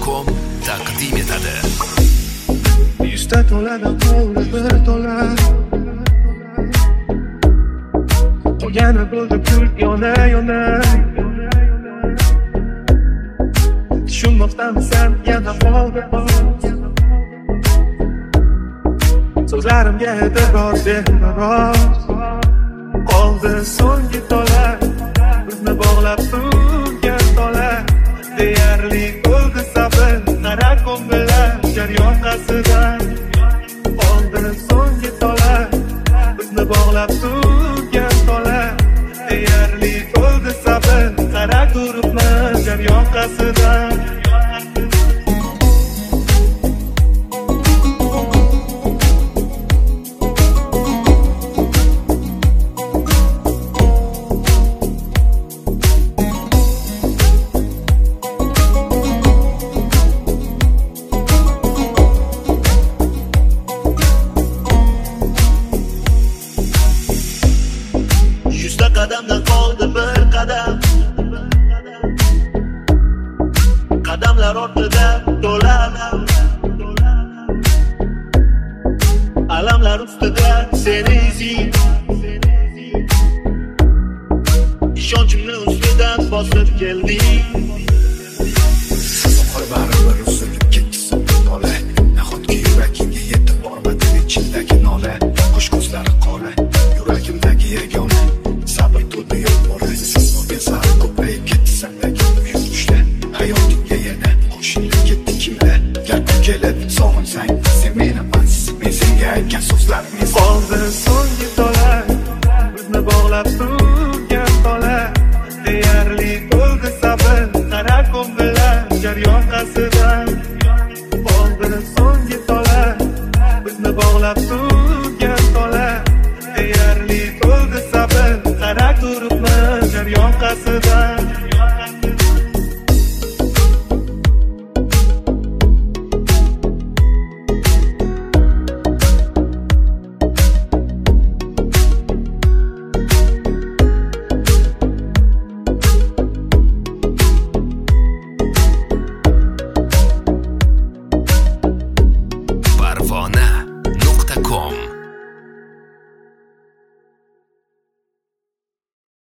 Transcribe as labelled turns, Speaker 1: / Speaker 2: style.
Speaker 1: Gmail.com taqdim etadi.
Speaker 2: Yuzta to'lada qoldi bir to'la, qolgani bo'ldi pul yona-yona. Tushunmoqdamisan yana qoldi so'zlarimga e'tibor bermaroq. Qoldi so'nggi to'la, bizni bog'lab turgan to'la. Deyarli bo'ldi sabr, qara ko'ngillar jar yoqasidan. Qoldi so'nggi to'la, bizni bog'lab turgan to'la. Deyarli bo'ldi sabr, qara turibman jar yoqasidan.
Speaker 3: Qadamdan qoldi bir qadam, qadamlar ortida to'la alamlar ustida seni izing, ishonchimni ustidan bosib kelding.
Speaker 1: So'qir baribir uzilib ketdi to'la, nahotki yuragingga yetib bormadi ichindagi nola. Qush ko'zlari qora, yuragimdagi yagona sabr to'da yo'q borasiz. Sizga sari ko'payib ketdi sendagi yurishda. Hayotingga yana qo'shilib ketdi kimlar. Gapga kelib sog'insang sen meni emas, men senga aytgan so'zlarim.
Speaker 2: Qoldi so'nggi to'la, bizni bog'lab turgan to'la. Deyarli bo'ldi sabr, qara ko'ngillar jar yoqasidan. Qoldi so'nggi to'la, bizni bog'lab turgan to'la. Deyarli bo'ldi sabr, qara turibman jar yoqasidan.